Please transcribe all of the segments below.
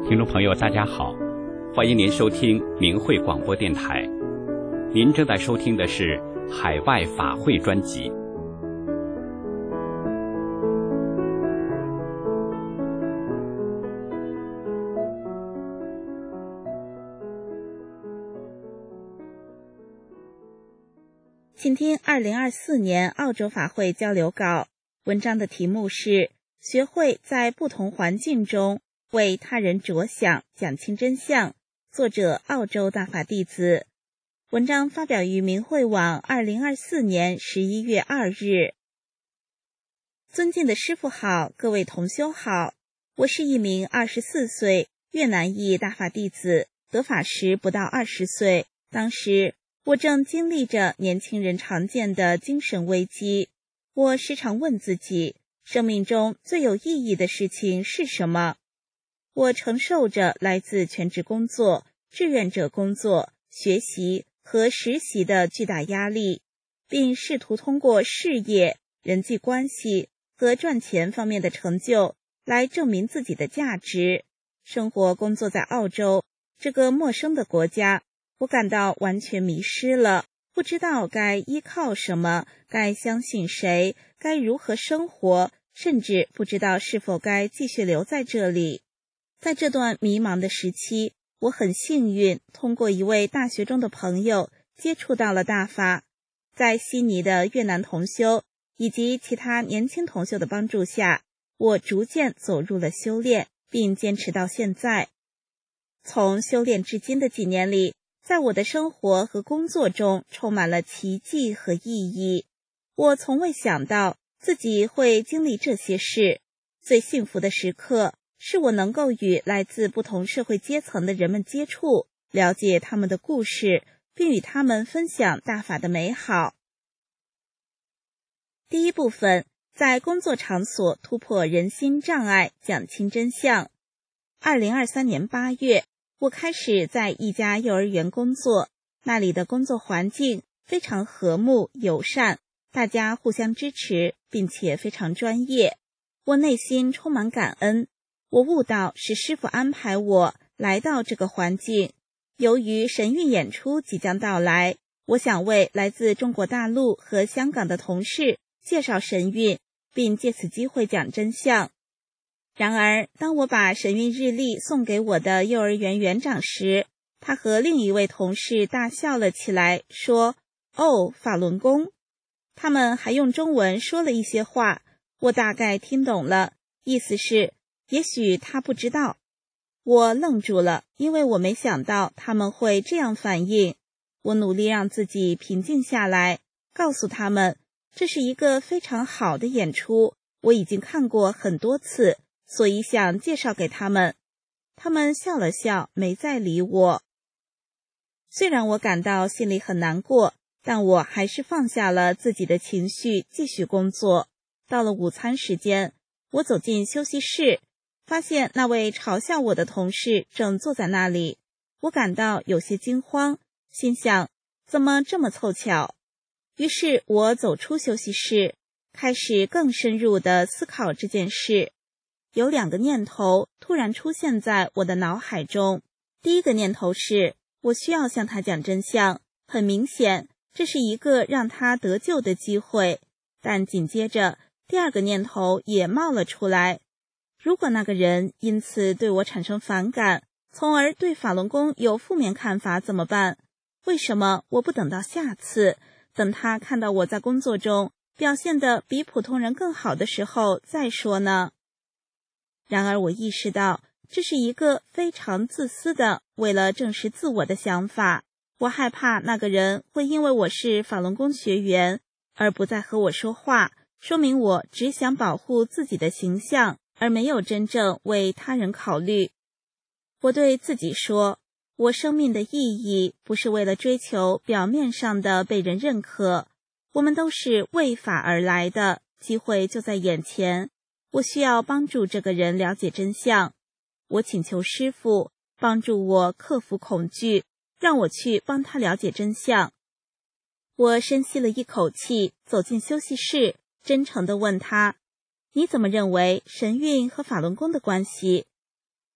听众朋友大家好，欢迎您收听明慧广播电台。您正在收听的是海外法会专辑。 请听2024年澳洲法会交流稿，文章的题目是学会在不同环境中为他人着想，讲清真相，作者澳洲大法弟子。文章发表于明慧网2024年11月2日。尊敬的师父好，各位同修好，我是一名24岁越南裔大法弟子，得法时不到20岁，当时我正经历着年轻人常见的精神危机。我时常问自己，生命中最有意义的事情是什么？我承受着来自全职工作、志愿者工作、学习和实习的巨大压力，并试图通过事业、人际关系和赚钱方面的成就来证明自己的价值。生活工作在澳洲这个陌生的国家，我感到完全迷失了，不知道该依靠什么，该相信谁，该如何生活，甚至不知道是否该继续留在这里。在这段迷茫的时期，我很幸运通过一位大学中的朋友接触到了大法。在悉尼的越南同修以及其他年轻同修的帮助下，我逐渐走入了修炼，并坚持到现在。从修炼至今的几年里，在我的生活和工作中充满了奇迹和意义。我从未想到自己会经历这些事。最幸福的时刻是我能够与来自不同社会阶层的人们接触，了解他们的故事，并与他们分享大法的美好。第一部分，在工作场所突破人心障碍，讲清真相。2023年8月，我开始在一家幼儿园工作，那里的工作环境非常和睦友善，大家互相支持，并且非常专业。我内心充满感恩，我悟到是师父安排我来到这个环境。由于神韵演出即将到来，我想为来自中国大陆和香港的同事介绍神韵，并借此机会讲真相。然而，当我把神韵日历送给我的幼儿园园长时，他和另一位同事大笑了起来，说：“哦，法轮功。”他们还用中文说了一些话，我大概听懂了，意思是也许他不知道。我愣住了，因为我没想到他们会这样反应。我努力让自己平静下来，告诉他们这是一个非常好的演出，我已经看过很多次，所以想介绍给他们。他们笑了笑，没再理我。虽然我感到心里很难过，但我还是放下了自己的情绪，继续工作。到了午餐时间，我走进休息室，发现那位嘲笑我的同事正坐在那里。我感到有些惊慌，心想怎么这么凑巧。于是我走出休息室，开始更深入地思考这件事。有2个念头突然出现在我的脑海中。第一个念头是，我需要向他讲真相，很明显，这是一个让他得救的机会。但紧接着，第2个念头也冒了出来。如果那个人因此对我产生反感，从而对法轮功有负面看法怎么办？为什么我不等到下次，等他看到我在工作中表现得比普通人更好的时候再说呢？然而我意识到，这是一个非常自私的为了证实自我的想法。我害怕那个人会因为我是法轮功学员而不再和我说话，说明我只想保护自己的形象，而没有真正为他人考虑。我对自己说，我生命的意义不是为了追求表面上的被人认可，我们都是为法而来的，机会就在眼前。我需要帮助这个人了解真相。我请求师父帮助我克服恐惧，让我去帮他了解真相。我深吸了一口气，走进休息室，真诚地问他：“你怎么认为神韵和法轮功的关系？”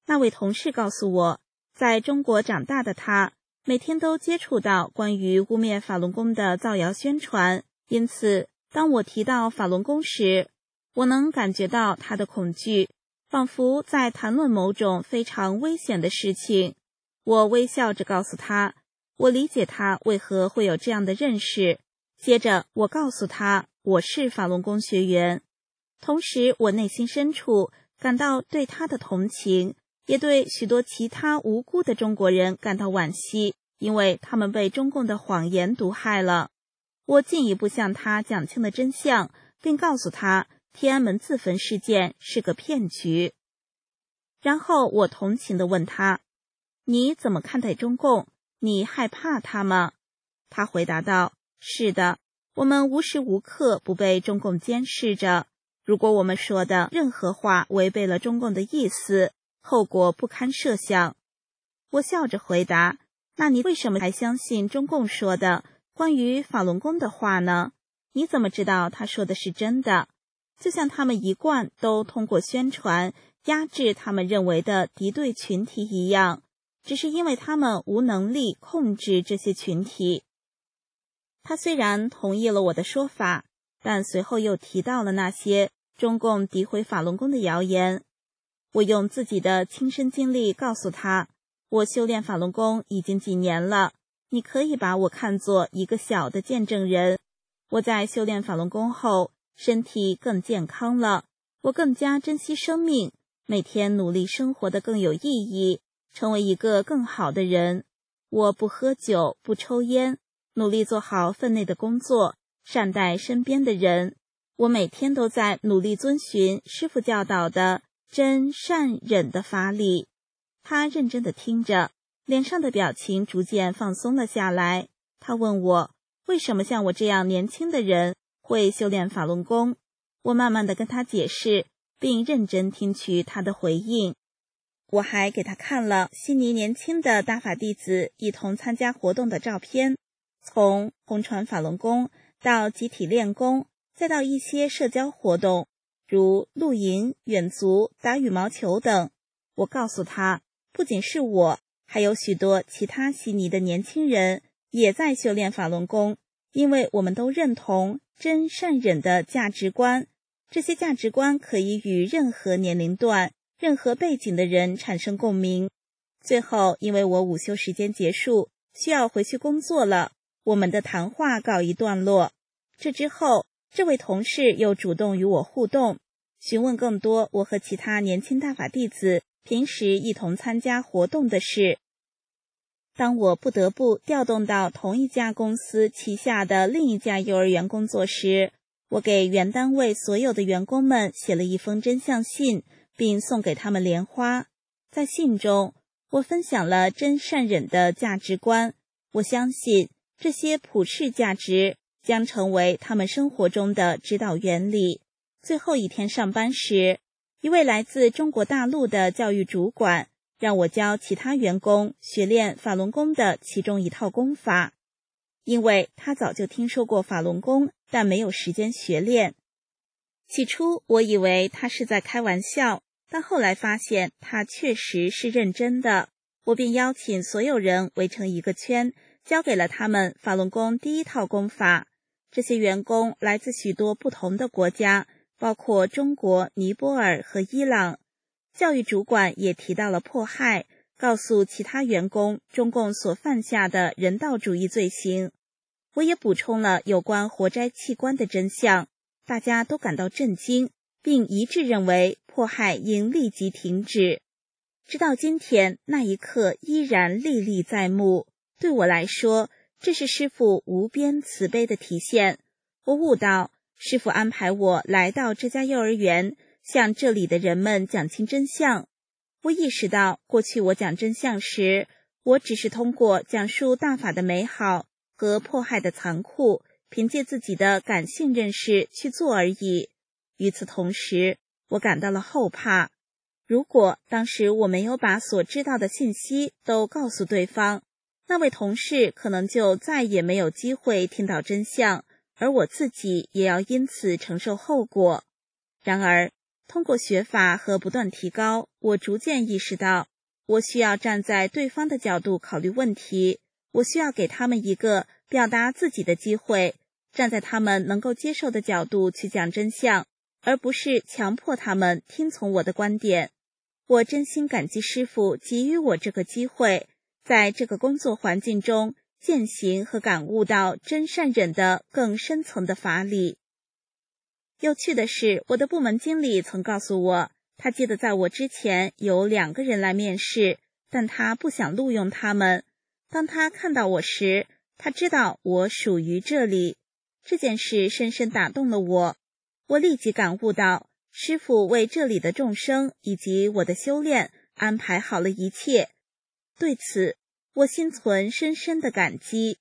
那位同事告诉我，在中国长大的他，每天都接触到关于污蔑法轮功的造谣宣传，因此当我提到法轮功时，我能感觉到他的恐惧，仿佛在谈论某种非常危险的事情。我微笑着告诉他，我理解他为何会有这样的认识。接着我告诉他，我是法轮功学员。同时我内心深处感到对他的同情，也对许多其他无辜的中国人感到惋惜，因为他们被中共的谎言毒害了。我进一步向他讲清了真相，并告诉他天安门自焚事件是个骗局。然后我同情地问他，你怎么看待中共？你害怕他吗？他回答道，是的，我们无时无刻不被中共监视着。如果我们说的任何话违背了中共的意思，后果不堪设想。我笑着回答，那你为什么还相信中共说的关于法轮功的话呢？你怎么知道他说的是真的？就像他们一贯都通过宣传压制他们认为的敌对群体一样，只是因为他们无能力控制这些群体。他虽然同意了我的说法，但随后又提到了那些中共诋毁法轮功的谣言。我用自己的亲身经历告诉他，我修炼法轮功已经几年了，你可以把我看作一个小的见证人。我在修炼法轮功后，身体更健康了，我更加珍惜生命，每天努力生活得更有意义，成为一个更好的人。我不喝酒，不抽烟，努力做好分内的工作，善待身边的人。我每天都在努力遵循师父教导的真善忍的法理。他认真地听着，脸上的表情逐渐放松了下来。他问我，为什么像我这样年轻的人会修炼法轮功？我慢慢地跟他解释，并认真听取他的回应。我还给他看了悉尼年轻的大法弟子一同参加活动的照片，从红传法轮功到集体练功，再到一些社交活动，如露营、远足、打羽毛球等。我告诉他，不仅是我，还有许多其他悉尼的年轻人也在修炼法轮功，因为我们都认同真善忍的价值观。这些价值观可以与任何年龄段、任何背景的人产生共鸣。最后，因为我午休时间结束，需要回去工作了，我们的谈话告一段落。这之后，这位同事又主动与我互动，询问更多我和其他年轻大法弟子平时一同参加活动的事。当我不得不调动到同一家公司旗下的另一家幼儿园工作时，我给原单位所有的员工们写了一封真相信，并送给他们莲花。在信中，我分享了真善忍的价值观。我相信这些普世价值将成为他们生活中的指导原理。最后一天上班时，一位来自中国大陆的教育主管让我教其他员工学练法轮功的其中一套功法，因为他早就听说过法轮功，但没有时间学练。起初我以为他是在开玩笑，但后来发现他确实是认真的。我便邀请所有人围成一个圈，教给了他们法轮功第一套功法。这些员工来自许多不同的国家，包括中国、尼泊尔和伊朗。教育主管也提到了迫害，告诉其他员工中共所犯下的人道主义罪行。我也补充了有关活摘器官的真相，大家都感到震惊，并一致认为迫害应立即停止。直到今天，那一刻依然历历在目。对我来说，这是师父无边慈悲的体现。我悟到，师父安排我来到这家幼儿园，向这里的人们讲清真相。我意识到，过去我讲真相时，我只是通过讲述大法的美好和迫害的残酷，凭借自己的感性认识去做而已。与此同时，我感到了后怕。如果当时我没有把所知道的信息都告诉对方，那位同事可能就再也没有机会听到真相，而我自己也要因此承受后果。然而， 通过学法和不断提高，我逐渐意识到，我需要站在对方的角度考虑问题，我需要给他们一个表达自己的机会，站在他们能够接受的角度去讲真相，而不是强迫他们听从我的观点。我真心感激师父给予我这个机会，在这个工作环境中践行和感悟到真善忍的更深层的法理。有趣的是，我的部门经理曾告诉我，他记得在我之前有2个人来面试，但他不想录用他们。当他看到我时，他知道我属于这里。这件事深深打动了我，我立即感悟到，师父为这里的众生以及我的修炼安排好了一切。对此，我心存深深的感激。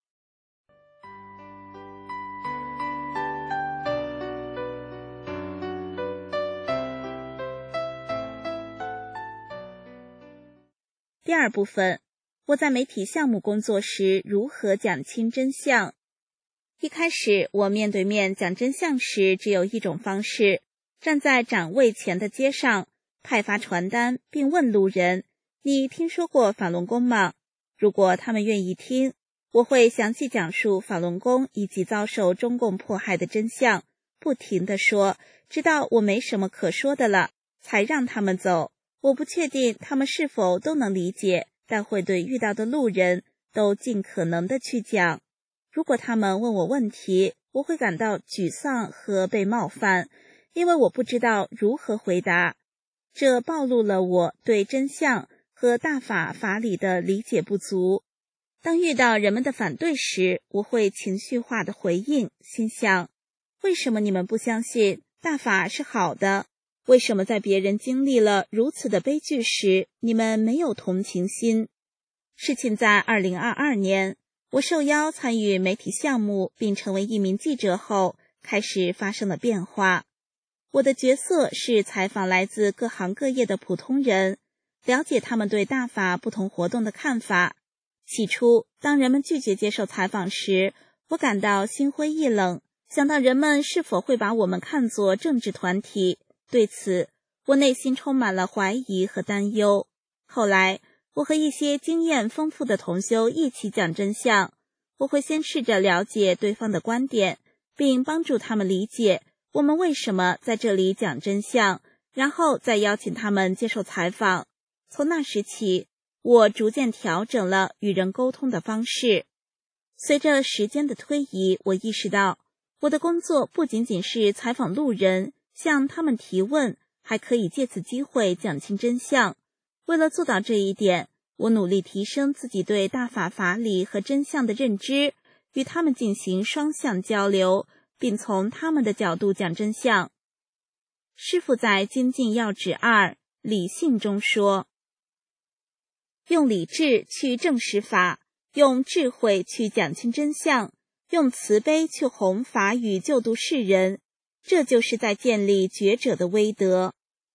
第2部分，我在媒体项目工作时如何讲清真相。一开始，我面对面讲真相时，只有一种方式，站在展位前的街上，派发传单，并问路人：你听说过法轮功吗？如果他们愿意听，我会详细讲述法轮功以及遭受中共迫害的真相，不停地说，直到我没什么可说的了，才让他们走。我不确定他们是否都能理解，但会对遇到的路人都尽可能的去讲。如果他们问我问题，我会感到沮丧和被冒犯，因为我不知道如何回答。这暴露了我对真相和大法法理的理解不足。当遇到人们的反对时，我会情绪化的回应，心想，为什么你们不相信大法是好的？为什么在别人经历了如此的悲剧时，你们没有同情心？事情在2022年，我受邀参与媒体项目并成为一名记者后，开始发生了变化。我的角色是采访来自各行各业的普通人，了解他们对大法不同活动的看法。起初，当人们拒绝接受采访时，我感到心灰意冷，想到人们是否会把我们看作政治团体。对此，我内心充满了怀疑和担忧。后来，我和一些经验丰富的同修一起讲真相。我会先试着了解对方的观点，并帮助他们理解我们为什么在这里讲真相，然后再邀请他们接受采访。从那时起，我逐渐调整了与人沟通的方式。随着时间的推移，我意识到，我的工作不仅仅是采访路人，向他们提问，还可以借此机会讲清真相。为了做到这一点，我努力提升自己对大法法理和真相的认知，与他们进行双向交流，并从他们的角度讲真相。师父在精进要旨2理性中说，用理智去证实法，用智慧去讲清真相，用慈悲去弘法与救度世人，这就是在建立觉者的威德。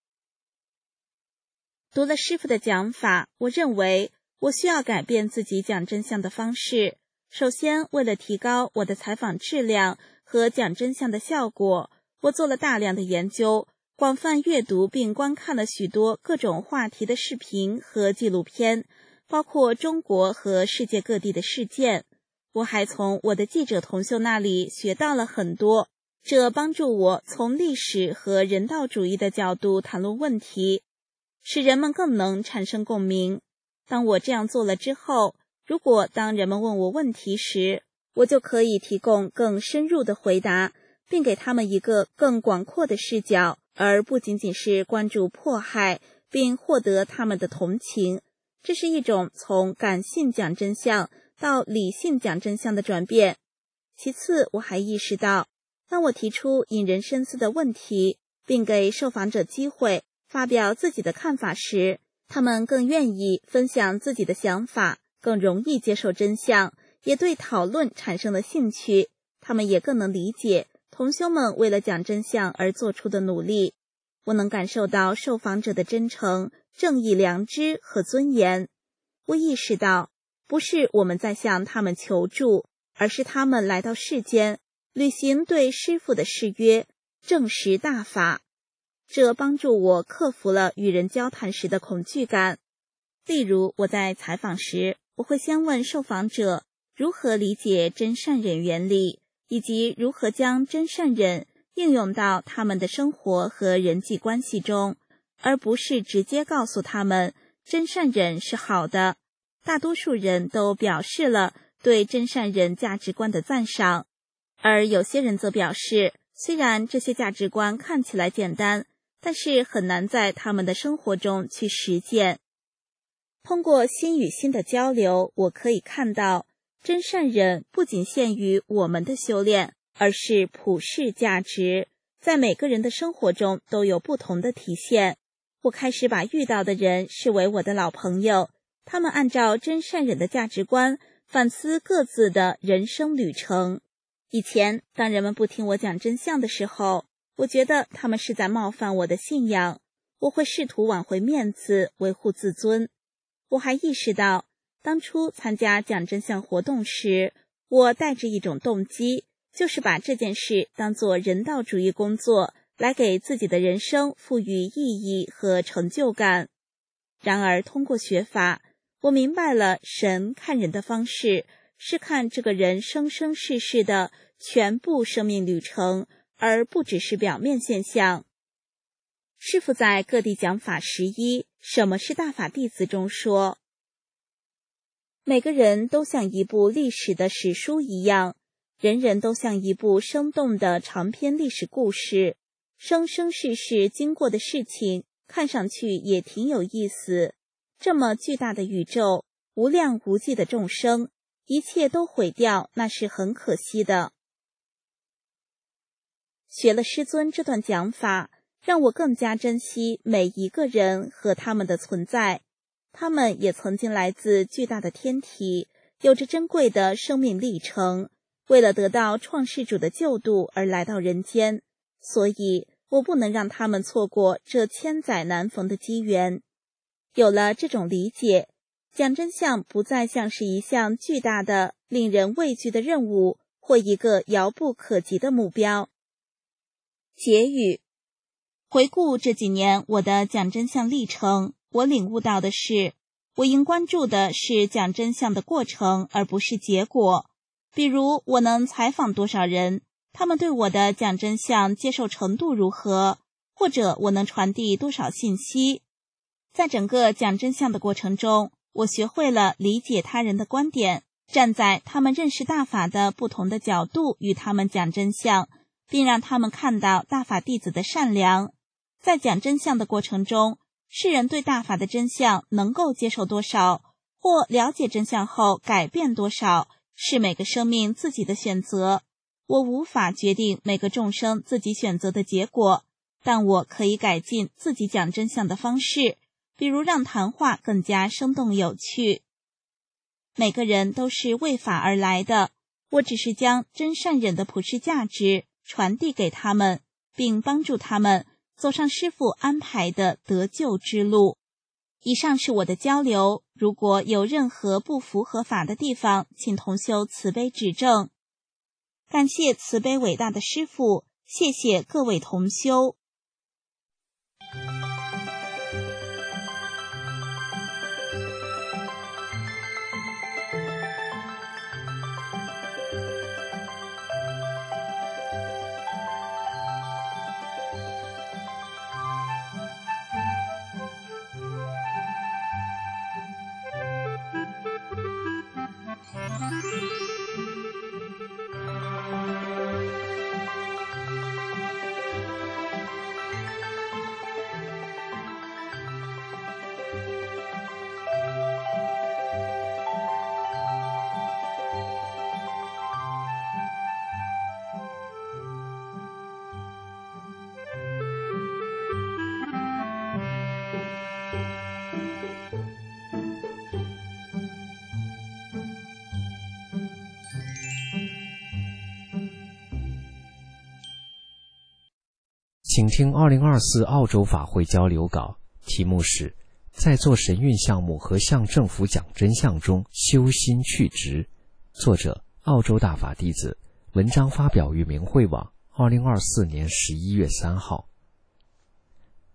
读了师父的讲法，我认为我需要改变自己讲真相的方式。首先，为了提高我的采访质量和讲真相的效果，我做了大量的研究，广泛阅读并观看了许多各种话题的视频和纪录片，包括中国和世界各地的事件。我还从我的记者同修那里学到了很多，这帮助我从历史和人道主义的角度谈论问题，使人们更能产生共鸣。当我这样做了之后，如果当人们问我问题时，我就可以提供更深入的回答，并给他们一个更广阔的视角，而不仅仅是关注迫害，并获得他们的同情。这是一种从感性讲真相到理性讲真相的转变。其次，我还意识到，当我提出引人深思的问题，并给受访者机会发表自己的看法时，他们更愿意分享自己的想法，更容易接受真相，也对讨论产生了兴趣。他们也更能理解同修们为了讲真相而做出的努力。我能感受到受访者的真诚、正义、良知和尊严。我意识到，不是我们在向他们求助，而是他们来到世间，履行对师父的誓约，证实大法。 这帮助我克服了与人交谈时的恐惧感。例如，我在采访时，我会先问受访者如何理解真善忍原理，以及如何将真善忍应用到他们的生活和人际关系中，而不是直接告诉他们真善忍是好的。大多数人都表示了对真善忍价值观的赞赏，而有些人则表示，虽然这些价值观看起来简单，但是很难在他们的生活中去实践。通过心与心的交流，我可以看到真善忍不仅限于我们的修炼，而是普世价值，在每个人的生活中都有不同的体现。我开始把遇到的人视为我的老朋友，他们按照真善忍的价值观反思各自的人生旅程。以前，当人们不听我讲真相的时候，我觉得他们是在冒犯我的信仰，我会试图挽回面子，维护自尊。我还意识到，当初参加讲真相活动时，我带着一种动机，就是把这件事当作人道主义工作，来给自己的人生赋予意义和成就感。然而，通过学法，我明白了神看人的方式是看这个人生生世世的全部生命旅程，而不只是表面现象。师父在各地讲法11什么是大法弟子中说，每个人都像一部历史的史书一样，人人都像一部生动的长篇历史故事，生生世世经过的事情看上去也挺有意思。这么巨大的宇宙，无量无际的众生，一切都毁掉，那是很可惜的。学了师尊这段讲法，让我更加珍惜每一个人和他们的存在。他们也曾经来自巨大的天体，有着珍贵的生命历程，为了得到创世主的救度而来到人间，所以我不能让他们错过这千载难逢的机缘。有了这种理解，讲真相不再像是一项巨大的、令人畏惧的任务，或一个遥不可及的目标。结语：回顾这几年我的讲真相历程，我领悟到的是，我应关注的是讲真相的过程，而不是结果。比如，我能采访多少人，他们对我的讲真相接受程度如何，或者我能传递多少信息。在整个讲真相的过程中，我学会了理解他人的观点，站在他们认识大法的不同的角度与他们讲真相，并让他们看到大法弟子的善良。在讲真相的过程中，世人对大法的真相能够接受多少，或了解真相后改变多少，是每个生命自己的选择。我无法决定每个众生自己选择的结果，但我可以改进自己讲真相的方式，比如让谈话更加生动有趣。每个人都是为法而来的，我只是将真善忍的普世价值传递给他们，并帮助他们走上师父安排的得救之路。以上是我的交流，如果有任何不符合法的地方，请同修慈悲指正。感谢慈悲伟大的师父，谢谢各位同修。 请听2024澳洲法会交流稿，题目是在做神韵项目和向政府讲真相中修心去执，作者澳洲大法弟子，文章发表于明慧网2024年11月3号。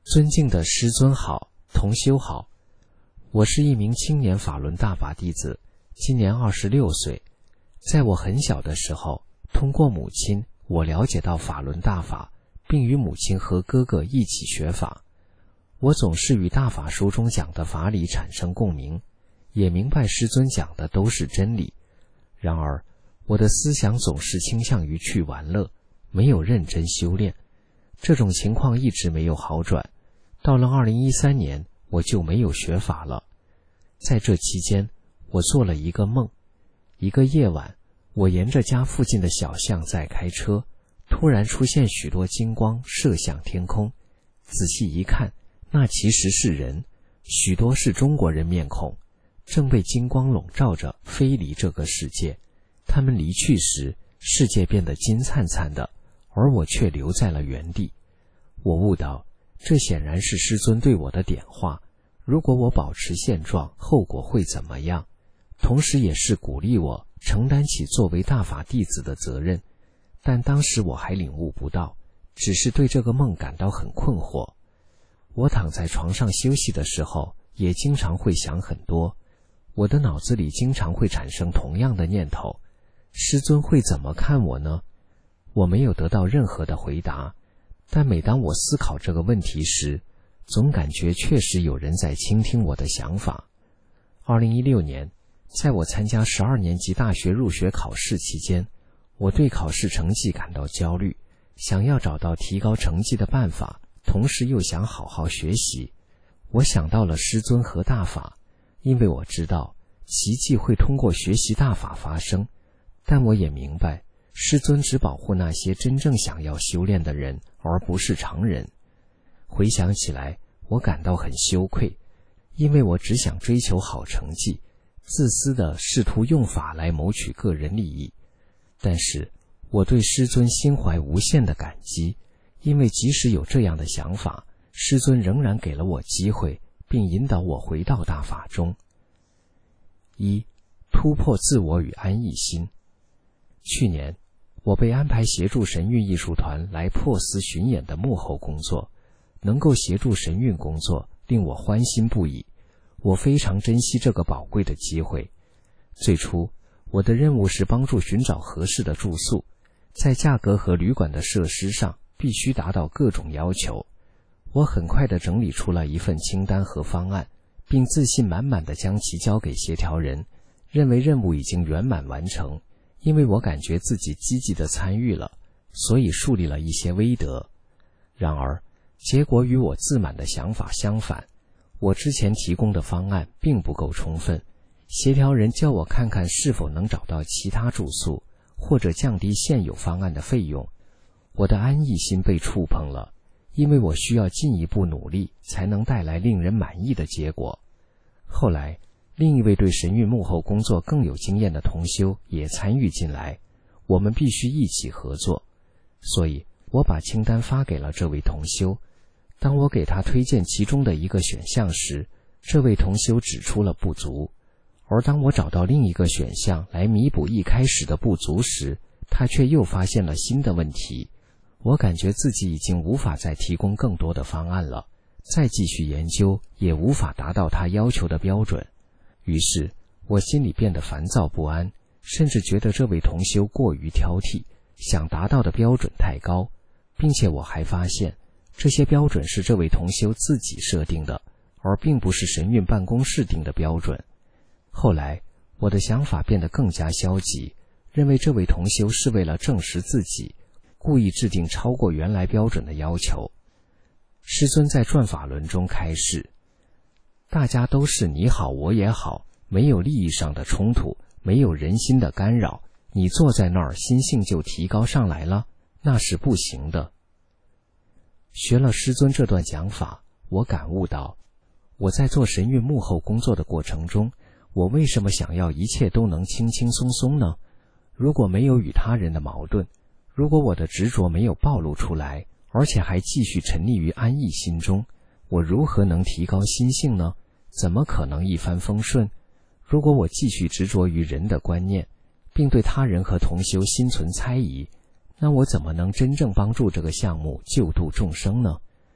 尊敬的师尊好，同修好，我是一名青年法轮大法弟子，今年26岁。在我很小的时候，通过母亲，我了解到法轮大法，并与母亲和哥哥一起学法。我总是与大法书中讲的法理产生共鸣，也明白师尊讲的都是真理。然而，我的思想总是倾向于去玩乐，没有认真修炼。这种情况一直没有好转。到了2013年，我就没有学法了。在这期间，我做了一个梦。一个夜晚，我沿着家附近的小巷在开车，突然出现许多金光射向天空。仔细一看，那其实是人，许多是中国人面孔，正被金光笼罩着飞离这个世界。他们离去时，世界变得金灿灿的，而我却留在了原地。我悟到，这显然是师尊对我的点化，如果我保持现状，后果会怎么样？同时也是鼓励我承担起作为大法弟子的责任。但当时我还领悟不到，只是对这个梦感到很困惑。我躺在床上休息的时候，也经常会想很多，我的脑子里经常会产生同样的念头：师尊会怎么看我呢？我没有得到任何的回答，但每当我思考这个问题时，总感觉确实有人在倾听我的想法。2016年，在我参加12年级大学入学考试期间，我对考试成绩感到焦虑，想要找到提高成绩的办法，同时又想好好学习。我想到了师尊和大法，因为我知道奇迹会通过学习大法发生，但我也明白师尊只保护那些真正想要修炼的人，而不是常人。回想起来，我感到很羞愧，因为我只想追求好成绩，自私地试图用法来谋取个人利益。但是我对师尊心怀无限的感激，因为即使有这样的想法，师尊仍然给了我机会，并引导我回到大法中。1. 突破自我与安逸心。去年，我被安排协助神韵艺术团来珀斯巡演的幕后工作，能够协助神韵工作，令我欢欣不已。我非常珍惜这个宝贵的机会。最初，我的任务是帮助寻找合适的住宿，在价格和旅馆的设施上必须达到各种要求。我很快地整理出了一份清单和方案，并自信满满地将其交给协调人，认为任务已经圆满完成。因为我感觉自己积极地参与了，所以树立了一些威德。然而，结果与我自满的想法相反，我之前提供的方案并不够充分。协调人叫我看看是否能找到其他住宿，或者降低现有方案的费用。我的安逸心被触碰了，因为我需要进一步努力，才能带来令人满意的结果。后来，另一位对神韵幕后工作更有经验的同修也参与进来，我们必须一起合作。所以，我把清单发给了这位同修。当我给他推荐其中的一个选项时，这位同修指出了不足。而当我找到另一个选项来弥补一开始的不足时，他却又发现了新的问题。我感觉自己已经无法再提供更多的方案了，再继续研究也无法达到他要求的标准。于是，我心里变得烦躁不安，甚至觉得这位同修过于挑剔，想达到的标准太高，并且我还发现，这些标准是这位同修自己设定的，而并不是神韵办公室定的标准。后来，我的想法变得更加消极，认为这位同修是为了证实自己，故意制定超过原来标准的要求。师尊在转法轮中开示，大家都是你好我也好，没有利益上的冲突，没有人心的干扰，你坐在那儿心性就提高上来了，那是不行的。学了师尊这段讲法，我感悟到，我在做神韵幕后工作的过程中，我为什么想要一切都能轻轻松松呢？如果没有与他人的矛盾，如果我的执着没有暴露出来，而且还继续沉溺于安逸心中，我如何能提高心性呢？怎么可能一帆风顺？如果我继续执着于人的观念，并对他人和同修心存猜疑，那我怎么能真正帮助这个项目救度众生呢？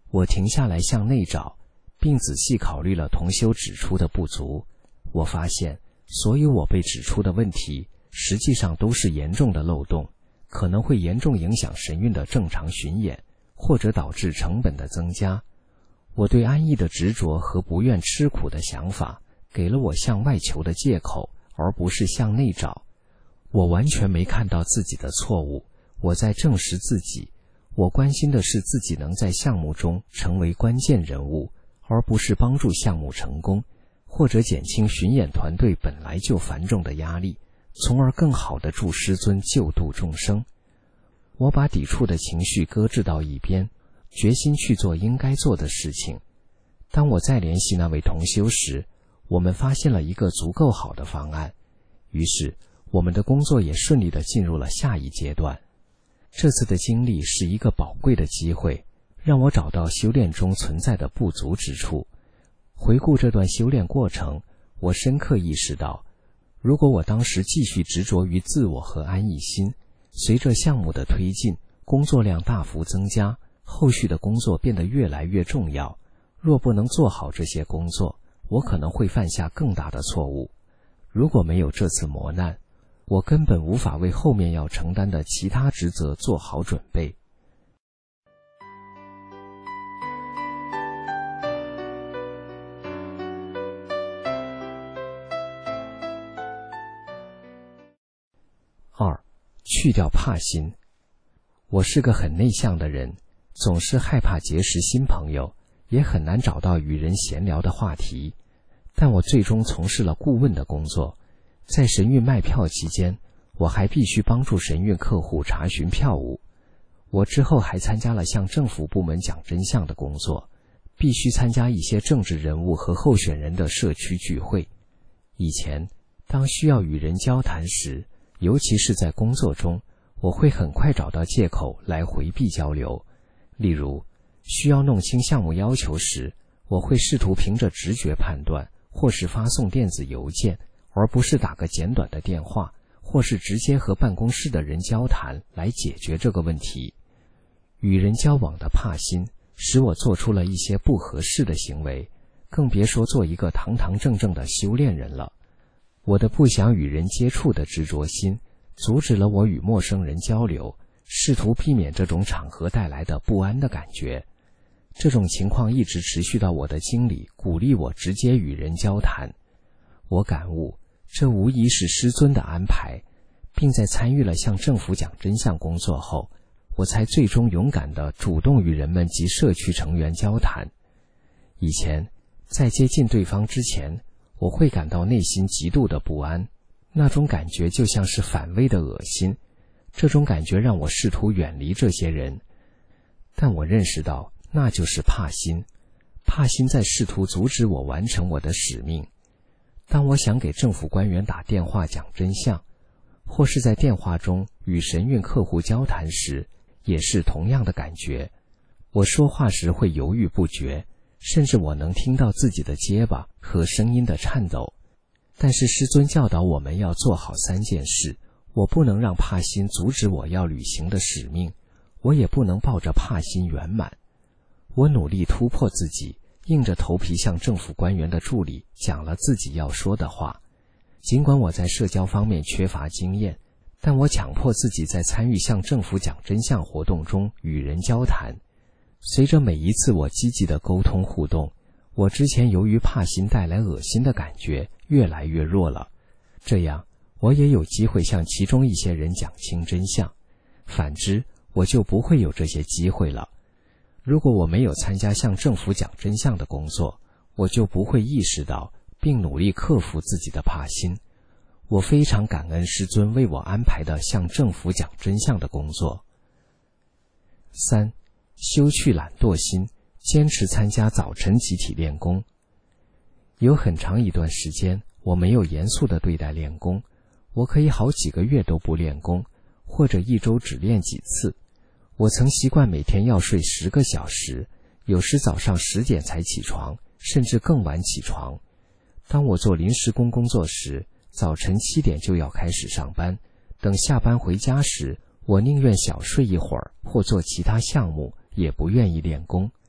我停下来向内找，并仔细考虑了同修指出的不足。我发现，所有我被指出的问题，实际上都是严重的漏洞，可能会严重影响神韵的正常巡演，或者导致成本的增加。我对安逸的执着和不愿吃苦的想法，给了我向外求的借口，而不是向内找。我完全没看到自己的错误，我在证实自己。我关心的是自己能在项目中成为关键人物，而不是帮助项目成功，或者减轻巡演团队本来就繁重的压力，从而更好地助师尊救度众生。我把抵触的情绪搁置到一边，决心去做应该做的事情。当我再联系那位同修时，我们发现了一个足够好的方案，于是我们的工作也顺利地进入了下一阶段。这次的经历是一个宝贵的机会，让我找到修炼中存在的不足之处。回顾这段修炼过程，我深刻意识到，如果我当时继续执着于自我和安逸心，随着项目的推进，工作量大幅增加，后续的工作变得越来越重要。若不能做好这些工作，我可能会犯下更大的错误。如果没有这次磨难，我根本无法为后面要承担的其他职责做好准备。2. 去掉怕心。我是个很内向的人，总是害怕结识新朋友，也很难找到与人闲聊的话题。但我最终从事了顾问的工作，在神韵卖票期间，我还必须帮助神韵客户查询票务。我之后还参加了向政府部门讲真相的工作，必须参加一些政治人物和候选人的社区聚会。以前，当需要与人交谈时，尤其是在工作中，我会很快找到借口来回避交流。例如，需要弄清项目要求时，我会试图凭着直觉判断，或是发送电子邮件，而不是打个简短的电话，或是直接和办公室的人交谈来解决这个问题。与人交往的怕心，使我做出了一些不合适的行为，更别说做一个堂堂正正的修炼人了。我的不想与人接触的执着心，阻止了我与陌生人交流，试图避免这种场合带来的不安的感觉。这种情况一直持续到我的经理鼓励我直接与人交谈。我感悟，这无疑是师尊的安排，并在参与了向政府讲真相工作后，我才最终勇敢地主动与人们及社区成员交谈。以前，在接近对方之前，我会感到内心极度的不安，那种感觉就像是反胃的恶心，这种感觉让我试图远离这些人。但我认识到，那就是怕心，怕心在试图阻止我完成我的使命。当我想给政府官员打电话讲真相，或是在电话中与神韵客户交谈时，也是同样的感觉。我说话时会犹豫不决，甚至我能听到自己的结巴和声音的颤抖。但是师尊教导我们要做好3件事，我不能让怕心阻止我要履行的使命，我也不能抱着怕心圆满。我努力突破自己，硬着头皮向政府官员的助理讲了自己要说的话。尽管我在社交方面缺乏经验，但我强迫自己在参与向政府讲真相活动中与人交谈。随着每一次我积极的沟通互动，我之前由于怕心带来恶心的感觉越来越弱了。这样，我也有机会向其中一些人讲清真相。反之，我就不会有这些机会了。如果我没有参加向政府讲真相的工作，我就不会意识到并努力克服自己的怕心。我非常感恩师尊为我安排的向政府讲真相的工作。3. 修去懒惰心，坚持参加早晨集体练功。有很长一段时间，我没有严肃地对待练功，我可以好几个月都不练功，或者一周只练几次。我曾习惯每天要睡10个小时，有时早上10点才起床，甚至更晚起床。当我做临时工工作时，早晨7点就要开始上班，等下班回家时，我宁愿小睡一会儿或做其他项目，也不愿意练功。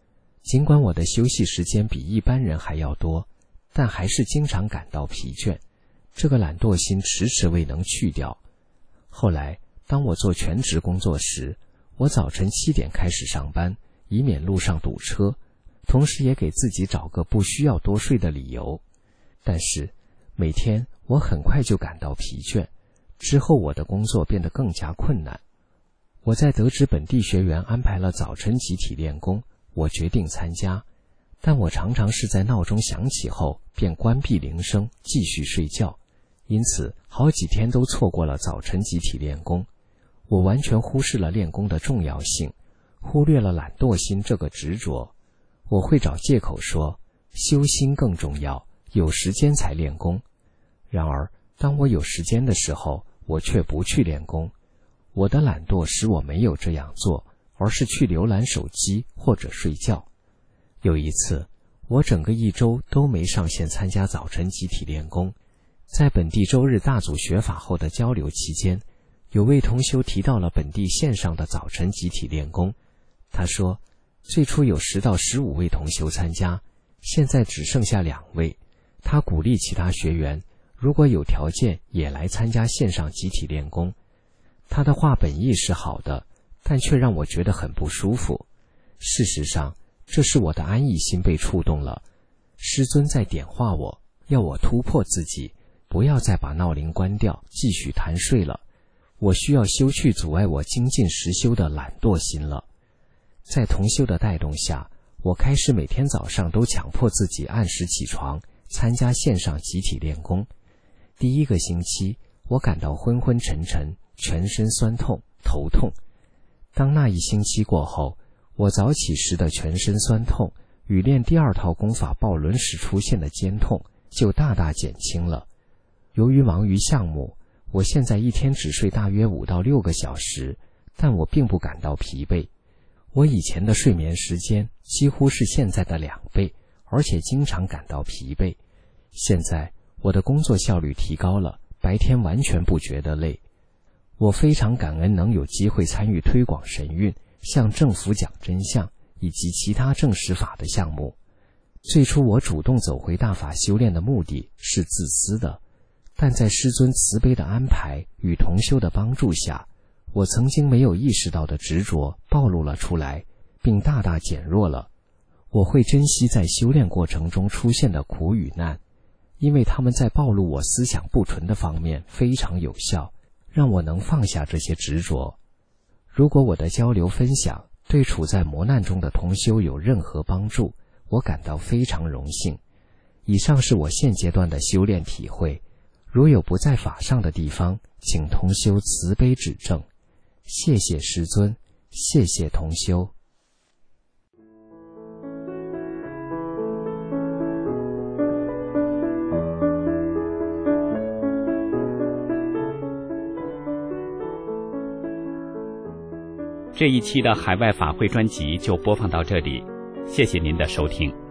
尽管我的休息时间比一般人还要多，但还是经常感到疲倦，这个懒惰心迟迟未能去掉。后来当我做全职工作时，我早晨7点开始上班，以免路上堵车，同时也给自己找个不需要多睡的理由。但是每天我很快就感到疲倦，之后我的工作变得更加困难。我在得知本地学员安排了早晨集体练功，我决定参加，但我常常是在闹钟响起后便关闭铃声继续睡觉，因此好几天都错过了早晨集体练功。我完全忽视了练功的重要性，忽略了懒惰心这个执着。我会找借口说修心更重要，有时间才练功。然而当我有时间的时候，我却不去练功。我的懒惰使我没有这样做，而是去浏览手机或者睡觉。有一次，我整个1周都没上线参加早晨集体练功。在本地周日大组学法后的交流期间，有位同修提到了本地线上的早晨集体练功。他说，最初有10到15位同修参加，现在只剩下2位。他鼓励其他学员，如果有条件也来参加线上集体练功。他的话本意是好的，但却让我觉得很不舒服。事实上，这是我的安逸心被触动了。师尊在点化我，要我突破自己，不要再把闹铃关掉，继续贪睡了。我需要修去阻碍我精进实修的懒惰心了。在同修的带动下，我开始每天早上都强迫自己按时起床，参加线上集体练功。第1个星期，我感到昏昏沉沉，全身酸痛、头痛。当那1星期过后，我早起时的全身酸痛与练第2套功法抱轮时出现的肩痛就大大减轻了。由于忙于项目，我现在一天只睡大约5到6个小时，但我并不感到疲惫。我以前的睡眠时间几乎是现在的2倍，而且经常感到疲惫。现在我的工作效率提高了，白天完全不觉得累。我非常感恩能有机会参与推广神韵、向政府讲真相以及其他正实法的项目。最初我主动走回大法修炼的目的是自私的，但在师尊慈悲的安排与同修的帮助下，我曾经没有意识到的执着暴露了出来，并大大减弱了。我会珍惜在修炼过程中出现的苦与难，因为他们在暴露我思想不纯的方面非常有效，让我能放下这些执着。如果我的交流分享对处在磨难中的同修有任何帮助，我感到非常荣幸。以上是我现阶段的修炼体会，如有不在法上的地方，请同修慈悲指正。谢谢师尊，谢谢同修。 这一期的海外法会专辑就播放到这里，谢谢您的收听。